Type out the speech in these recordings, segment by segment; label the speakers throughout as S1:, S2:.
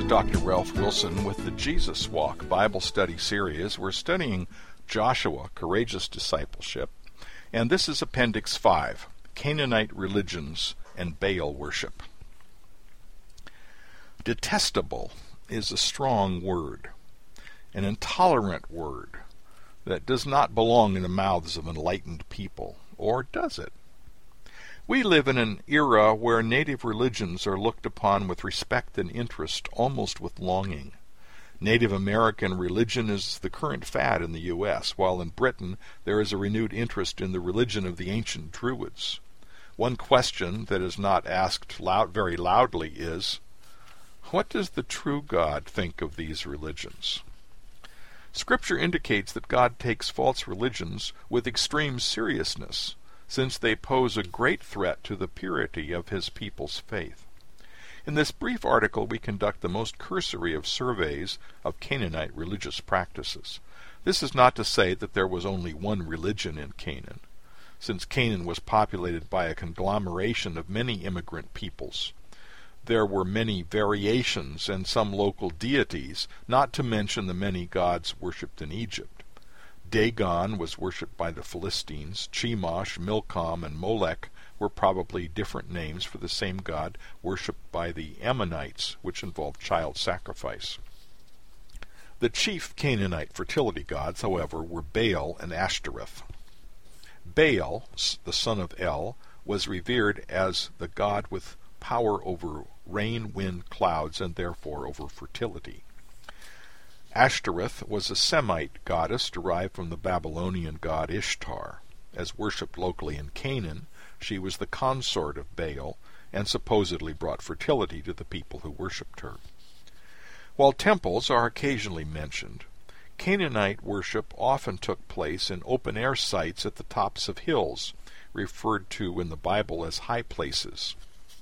S1: Dr. Ralph Wilson with the Jesus Walk Bible Study Series. We're studying Joshua, Courageous Discipleship, and this is Appendix 5, Canaanite Religions and Baal Worship. Detestable is a strong word, an intolerant word that does not belong in the mouths of enlightened people, or does it? We live in an era where native religions are looked upon with respect and interest, almost with longing. Native American religion is the current fad in the U.S., while in Britain there is a renewed interest in the religion of the ancient Druids. One question that is not asked very loudly is, what does the true God think of these religions? Scripture indicates that God takes false religions with extreme seriousness, since they pose a great threat to the purity of his people's faith. In this brief article we conduct the most cursory of surveys of Canaanite religious practices. This is not to say that there was only one religion in Canaan, since Canaan was populated by a conglomeration of many immigrant peoples. There were many variations and some local deities, not to mention the many gods worshipped in Egypt. Dagon was worshipped by the Philistines. Chemosh, Milcom, and Molech were probably different names for the same god worshipped by the Ammonites, which involved child sacrifice. The chief Canaanite fertility gods, however, were Baal and Ashtoreth. Baal, the son of El, was revered as the god with power over rain, wind, clouds, and therefore over fertility. Ashtoreth was a Semite goddess derived from the Babylonian god Ishtar. As worshipped locally in Canaan, she was the consort of Baal and supposedly brought fertility to the people who worshipped her. While temples are occasionally mentioned, Canaanite worship often took place in open-air sites at the tops of hills, referred to in the Bible as high places.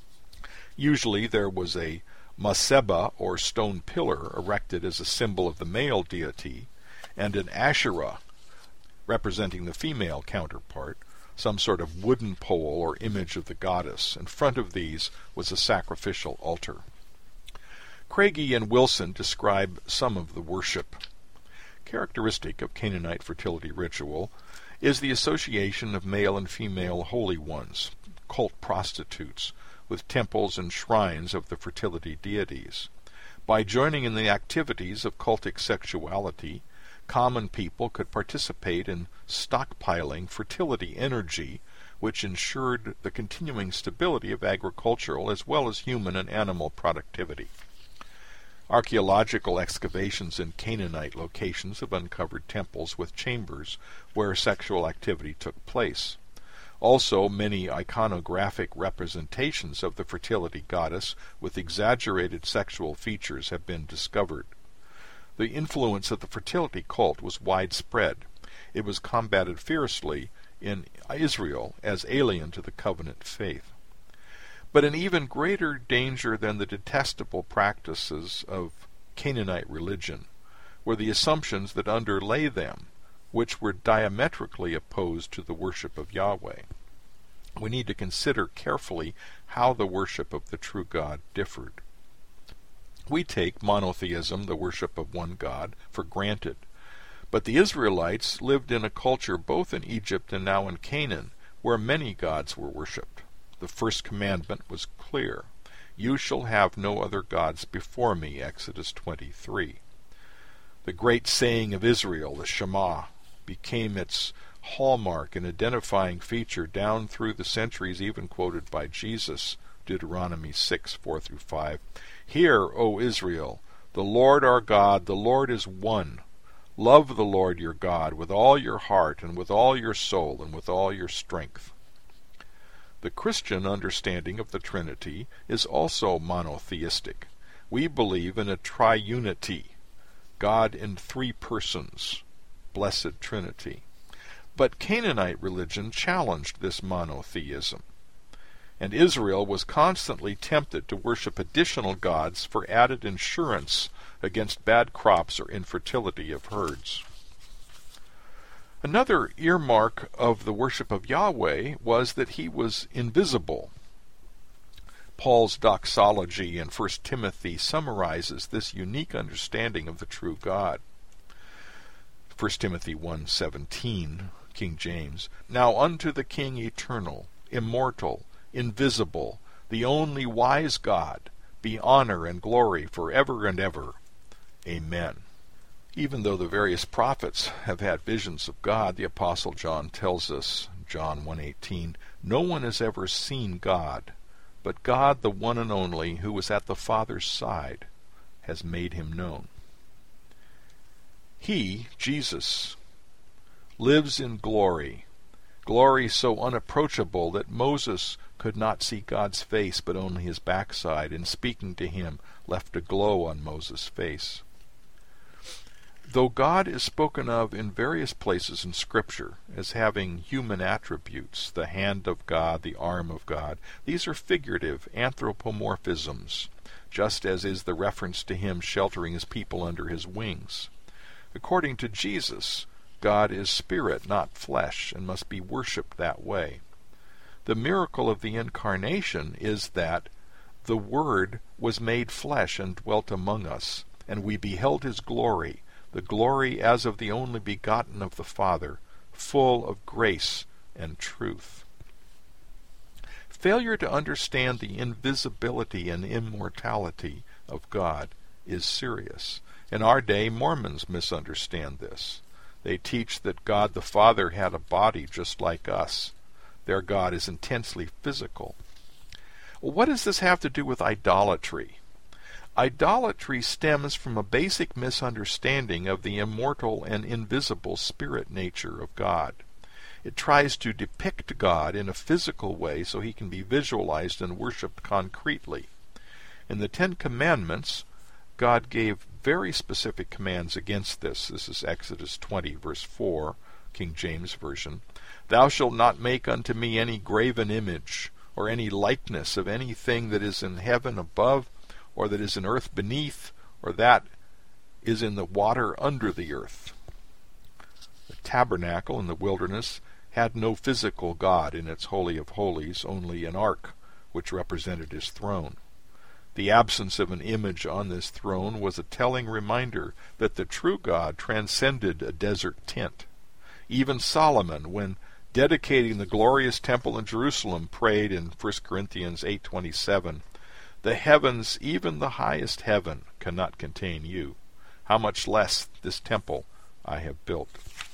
S1: Usually there was a Maseba, or stone pillar, erected as a symbol of the male deity, and an Asherah, representing the female counterpart, some sort of wooden pole or image of the goddess. In front of these was a sacrificial altar. Craigie and Wilson describe some of the worship. Characteristic of Canaanite fertility ritual is the association of male and female holy ones, cult prostitutes, with temples and shrines of the fertility deities. By joining in the activities of cultic sexuality, common people could participate in stockpiling fertility energy, which ensured the continuing stability of agricultural as well as human and animal productivity. Archaeological excavations in Canaanite locations have uncovered temples with chambers where sexual activity took place. Also, many iconographic representations of the fertility goddess with exaggerated sexual features have been discovered. The influence of the fertility cult was widespread. It was combated fiercely in Israel as alien to the covenant faith. But an even greater danger than the detestable practices of Canaanite religion were the assumptions that underlay them, which were diametrically opposed to the worship of Yahweh. We need to consider carefully how the worship of the true God differed. We take monotheism, the worship of one God, for granted, but the Israelites lived in a culture both in Egypt and now in Canaan, where many gods were worshipped. The first commandment was clear: "You shall have no other gods before me," Exodus 23. The great saying of Israel, the Shema, became its hallmark and identifying feature down through the centuries, even quoted by Jesus, Deuteronomy 6:4-5. "Hear, O Israel, the Lord our God, the Lord is one. Love the Lord your God with all your heart and with all your soul and with all your strength." The Christian understanding of the Trinity is also monotheistic. We believe in a triunity, God in three persons, Blessed Trinity. But Canaanite religion challenged this monotheism, and Israel was constantly tempted to worship additional gods for added insurance against bad crops or infertility of herds. Another earmark of the worship of Yahweh was that he was invisible. Paul's doxology in 1 Timothy summarizes this unique understanding of the true God. 1 Timothy 1:17, King James, "Now unto the King eternal, immortal, invisible, the only wise God, be honor and glory forever and ever. Amen." Even though the various prophets have had visions of God, the Apostle John tells us, John 1:18, "No one has ever seen God, but God, the one and only, who was at the Father's side, has made him known." He, Jesus, lives in glory, glory so unapproachable that Moses could not see God's face but only his backside, and speaking to him left a glow on Moses' face. Though God is spoken of in various places in Scripture as having human attributes, the hand of God, the arm of God, these are figurative anthropomorphisms, just as is the reference to him sheltering his people under his wings. According to Jesus, God is spirit, not flesh, and must be worshipped that way. The miracle of the Incarnation is that the Word was made flesh and dwelt among us, and we beheld his glory, the glory as of the only begotten of the Father, full of grace and truth. Failure to understand the invisibility and immortality of God is serious. In our day, Mormons misunderstand this. They teach that God the Father had a body just like us. Their God is intensely physical. Well, what does this have to do with idolatry? Idolatry stems from a basic misunderstanding of the immortal and invisible spirit nature of God. It tries to depict God in a physical way so he can be visualized and worshipped concretely. In the Ten Commandments, God gave very specific commands against this. This is Exodus 20, verse 4, King James Version. "Thou shalt not make unto me any graven image, or any likeness of anything that is in heaven above, or that is in earth beneath, or that is in the water under the earth." The tabernacle in the wilderness had no physical God in its Holy of Holies, only an ark, which represented his throne. The absence of an image on this throne was a telling reminder that the true God transcended a desert tent. Even Solomon, when dedicating the glorious temple in Jerusalem, prayed in 1 Corinthians 8:27, "The heavens, even the highest heaven, cannot contain you. How much less this temple I have built."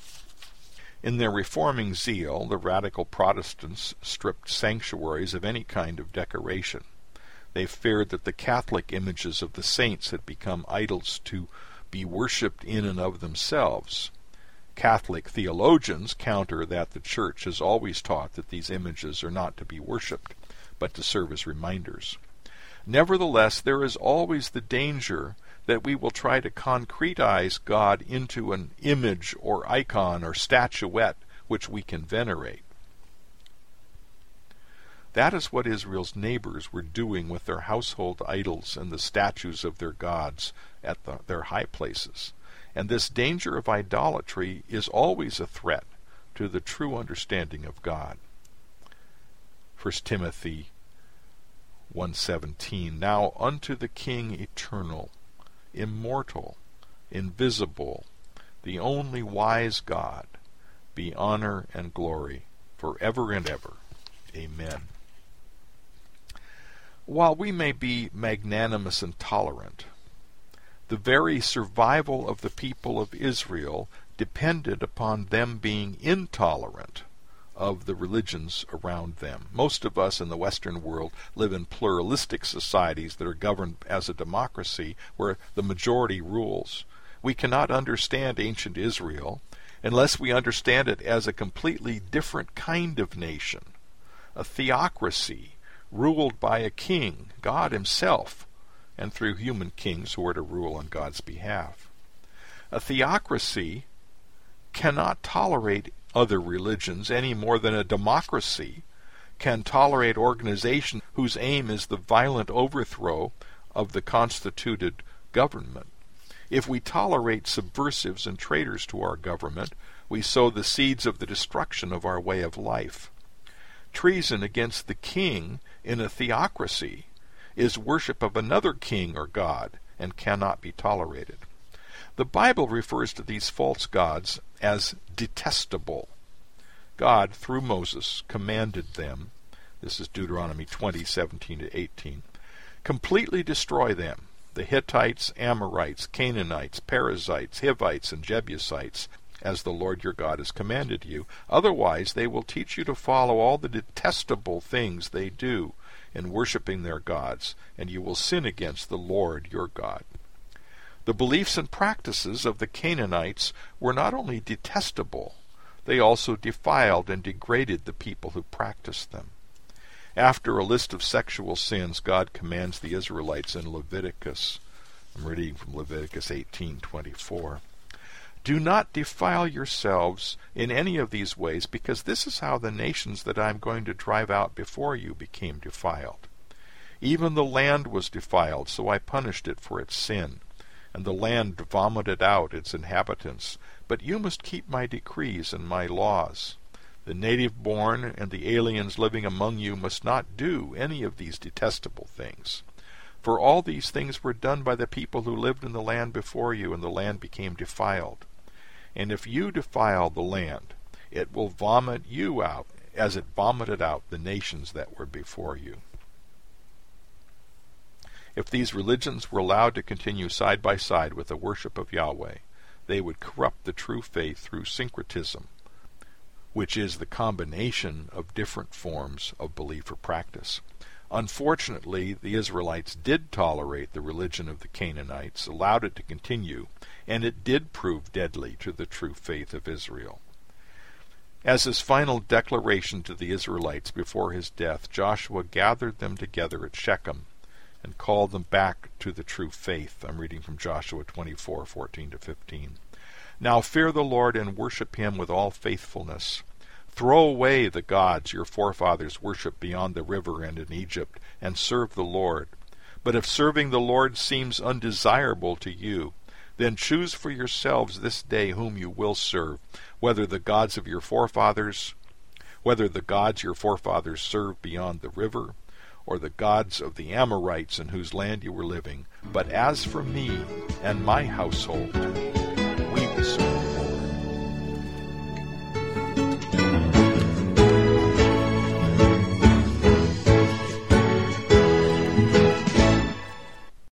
S1: In their reforming zeal, the radical Protestants stripped sanctuaries of any kind of decoration. They feared that the Catholic images of the saints had become idols to be worshipped in and of themselves. Catholic theologians counter that the Church has always taught that these images are not to be worshipped, but to serve as reminders. Nevertheless, there is always the danger that we will try to concretize God into an image or icon or statuette which we can venerate. That is what Israel's neighbors were doing with their household idols and the statues of their gods at their high places. And this danger of idolatry is always a threat to the true understanding of God. 1 Timothy 1:17, "Now unto the King eternal, immortal, invisible, the only wise God, be honor and glory forever and ever. Amen." While we may be magnanimous and tolerant, the very survival of the people of Israel depended upon them being intolerant of the religions around them. Most of us in the Western world live in pluralistic societies that are governed as a democracy where the majority rules. We cannot understand ancient Israel unless we understand it as a completely different kind of nation, a theocracy ruled by a king, God himself, and through human kings who are to rule on God's behalf. A theocracy cannot tolerate other religions any more than a democracy can tolerate organizations whose aim is the violent overthrow of the constituted government. If we tolerate subversives and traitors to our government, we sow the seeds of the destruction of our way of life. Treason against the king in a theocracy is worship of another king or god and cannot be tolerated. The Bible refers to these false gods as detestable. God, through Moses, commanded them, this is Deuteronomy 20:17-18, completely destroy them, the Hittites, Amorites, Canaanites, Perizzites, Hivites, and Jebusites, as the Lord your God has commanded you. Otherwise they will teach you to follow all the detestable things they do in worshiping their gods, and you will sin against the Lord your God. The beliefs and practices of the Canaanites were not only detestable, they also defiled and degraded the people who practiced them. After a list of sexual sins, God commands the Israelites in Leviticus. I'm reading from Leviticus 18:24. Do not defile yourselves in any of these ways, because this is how the nations that I am going to drive out before you became defiled. Even the land was defiled, so I punished it for its sin, and the land vomited out its inhabitants. But you must keep my decrees and my laws. The native-born and the aliens living among you must not do any of these detestable things. For all these things were done by the people who lived in the land before you, and the land became defiled. And if you defile the land, it will vomit you out, as it vomited out the nations that were before you. If these religions were allowed to continue side by side with the worship of Yahweh, they would corrupt the true faith through syncretism, which is the combination of different forms of belief or practice. Unfortunately, the Israelites did tolerate the religion of the Canaanites, allowed it to continue, and it did prove deadly to the true faith of Israel. As his final declaration to the Israelites before his death, Joshua gathered them together at Shechem and called them back to the true faith. I'm reading from Joshua 24:14-15. Now fear the Lord and worship him with all faithfulness. Throw away the gods your forefathers worshipped beyond the river and in Egypt, and serve the Lord. But if serving the Lord seems undesirable to you, then choose for yourselves this day whom you will serve, whether the gods your forefathers served beyond the river, or the gods of the Amorites in whose land you were living. But as for me and my household, we will serve